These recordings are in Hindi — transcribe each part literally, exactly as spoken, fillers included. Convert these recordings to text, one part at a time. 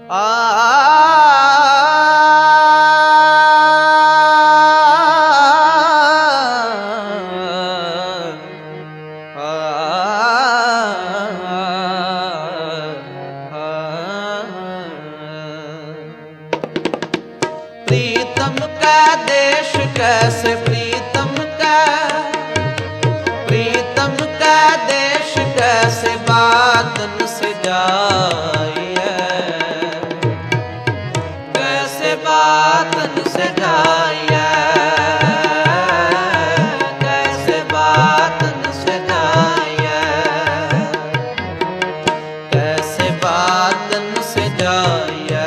प्रीतम का देश कैसे प्रीतम का प्रीतम का देश कैसे बातन से जाइए, कैसे बातन से जाइए, कैसे बातन से जाइए, कैसे बातन से जाइए,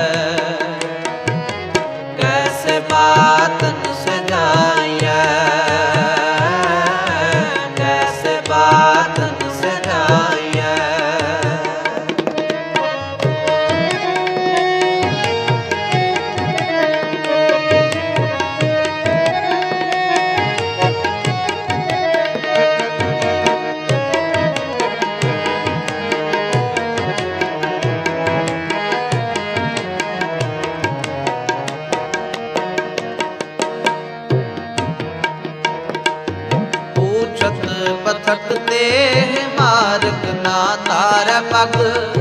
कैसे बातन से जाइए, कैसे बातन से जाइए। पथकते मार्ग ना तार पग,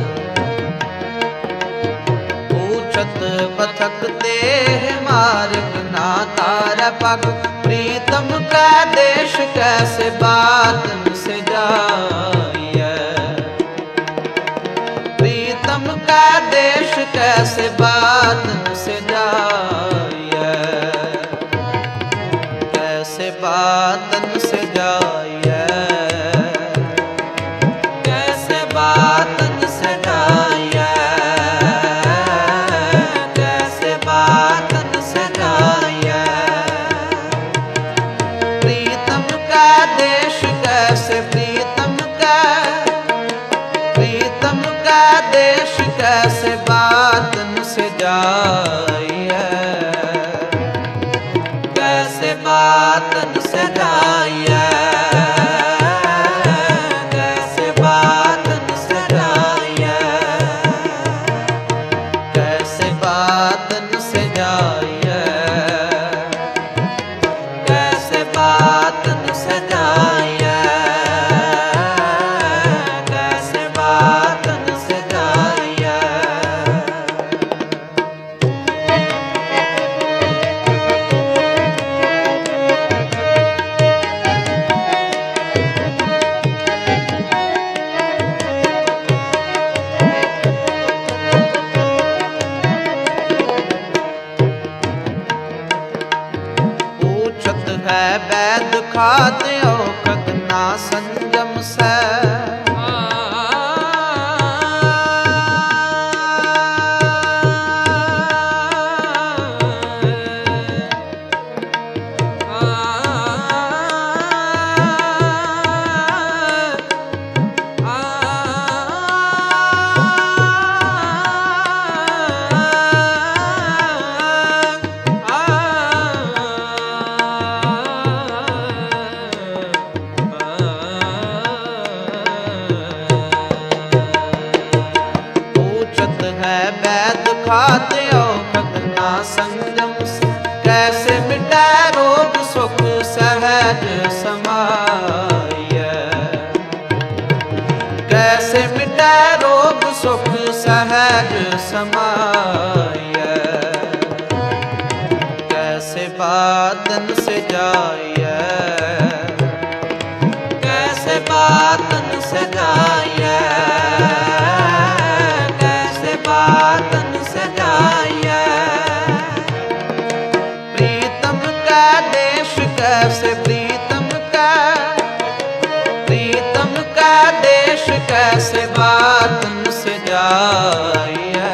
पूछत पथकते मार्ग ना तार पग, प्रीतम का देश कैसे बातन से जाइए, प्रीतम का देश कैसे बातन से जाइए, कैसे बातन से जाइए, कैसे बातन से जाइए, कैसे बातन से जाइए। प्रीतम का देश कैसे प्रीतम का प्रीतम का देश कैसे बातन से जाइए, कैसे बातन से जाइए, कैसे बातन से जाइए, कैसे बातन से जाइए, कैसे बातन से जाइए, कैसे बातन से जाइए। पूछत है वैद खाते औखद ना संयम से, वैद खाते औखद ना संयम से, कैसे मिटे रोग सुख सहज समाइए, कैसे मिटे रोग सुख सहज समाइए, कैसे बातन से जाइए, कैसे बातन से जाइए, बातन से जाइए। प्रीतम का देश कैसे प्रीतम का प्रीतम का देश कैसे बातन से जाइए,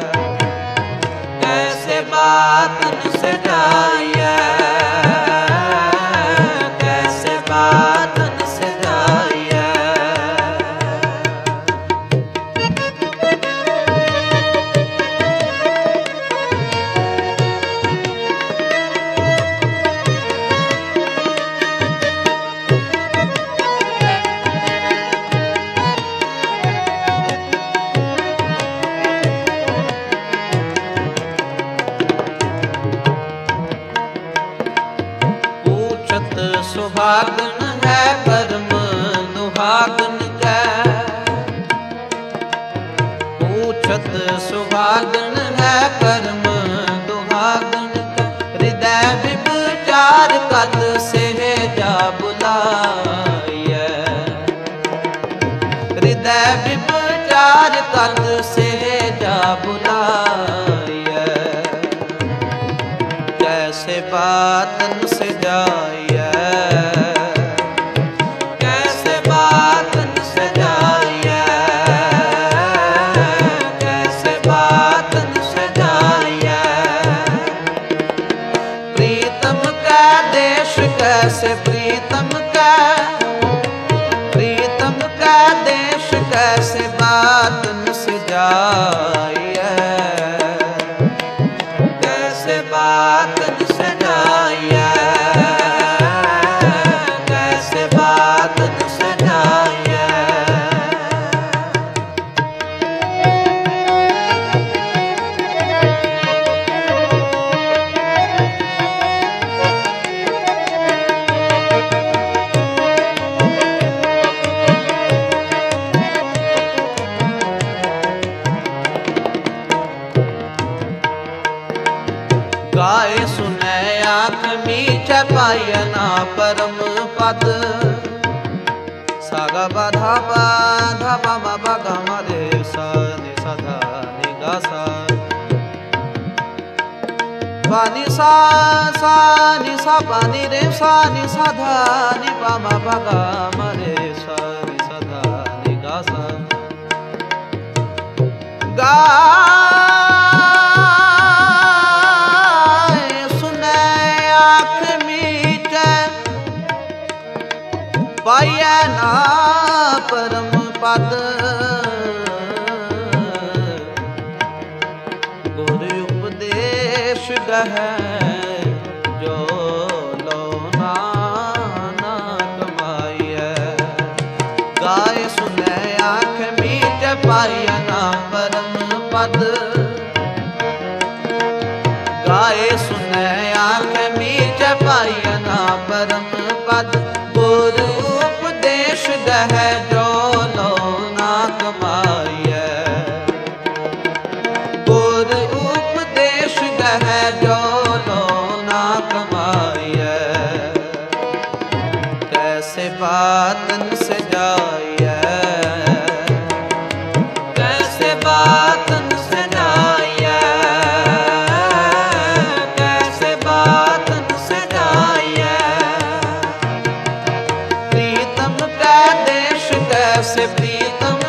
कैसे बातन से जाइए, सुगत सुहागन है कर्म दुहागन का। हृदय विचार कत सहेजा बुलाए, हृदय विचार कत सहेजा बुलाए। कैसे बातन सजाए, कैसे बातन सजाए, कैसे बातन सजाए। प्रीतम का देश कैसे प्रीतम का, प्रीतम का देश कैसे बातन सजाए, कैसे बातन सजाए, कैसे बातन सजाए। गाए सुने आँख मीच पायना परम पद। सागा बाधा बाधा बाबा बागा मरे सा नि सधा नि गा सा। पानी सा सा नि सा पानी रे सा नि सधा नि बाबा बागा मरे सा नि सधा नि गा सा। गा पाया ना परम पद। गुर उपदेश गह जो लो ना ना कमाइए। गाय सुने आँख मीच पाया ना परम पद। गाय सुने आँख मीच पाया ना परम पद। गुर उपदेश गह जो लो ना कमाइए। गुर उपदेश गह जो लो ना कमाइए। कैसे बातन सजाइए, कैसे बातन सजाइए, कैसे बातन सजाइए। प्रीतम का देश कैसे प्रीतम